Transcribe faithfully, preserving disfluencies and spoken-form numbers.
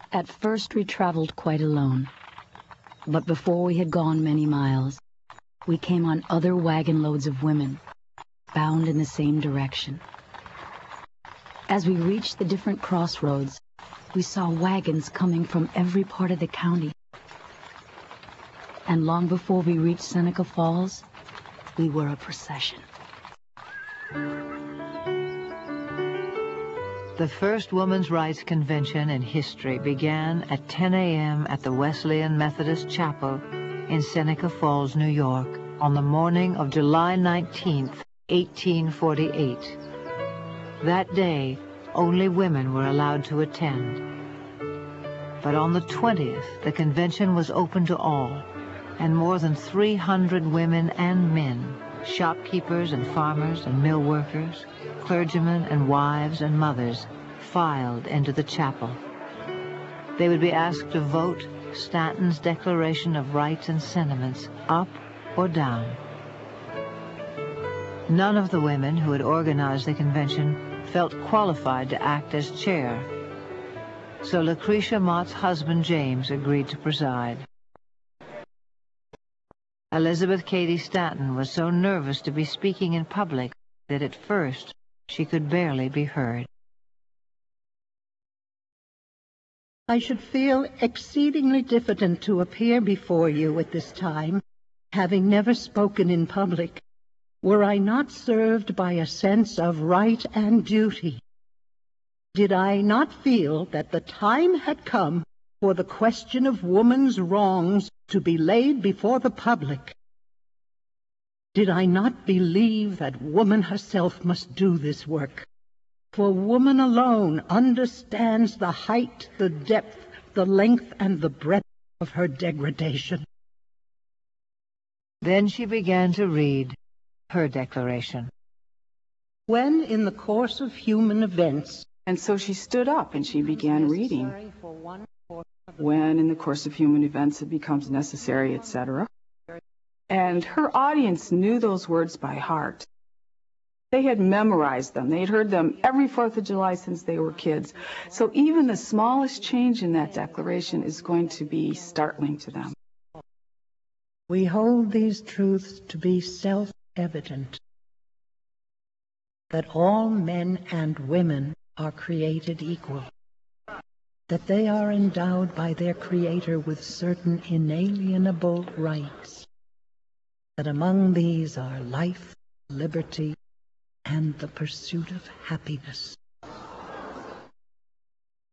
At first we traveled quite alone, but before we had gone many miles, we came on other wagon loads of women, bound in the same direction. As we reached the different crossroads, we saw wagons coming from every part of the county. And long before we reached Seneca Falls, we were a procession. The first Women's Rights Convention in history began at ten a m at the Wesleyan Methodist Chapel in Seneca Falls, New York, on the morning of July nineteenth, eighteen forty-eight. That day, only women were allowed to attend. But on the twentieth, the convention was open to all, and more than three hundred women and men, shopkeepers and farmers and mill workers, clergymen and wives and mothers, filed into the chapel. They would be asked to vote Stanton's Declaration of Rights and Sentiments up or down. None of the women who had organized the convention felt qualified to act as chair, so Lucretia Mott's husband James agreed to preside. Elizabeth Cady Stanton was so nervous to be speaking in public that at first she could barely be heard. I should feel exceedingly diffident to appear before you at this time, having never spoken in public, were I not served by a sense of right and duty. Did I not feel that the time had come for the question of woman's wrongs to be laid before the public? Did I not believe that woman herself must do this work? For woman alone understands the height, the depth, the length, and the breadth of her degradation. Then she began to read her declaration. When in the course of human events... And so she stood up and she began reading. When in the course of human events it becomes necessary, et cetera. And her audience knew those words by heart. They had memorized them. They had heard them every fourth of July since they were kids. So even the smallest change in that declaration is going to be startling to them. We hold these truths to be self-evident, that all men and women are created equal, that they are endowed by their Creator with certain inalienable rights, that among these are life, liberty, and the pursuit of happiness.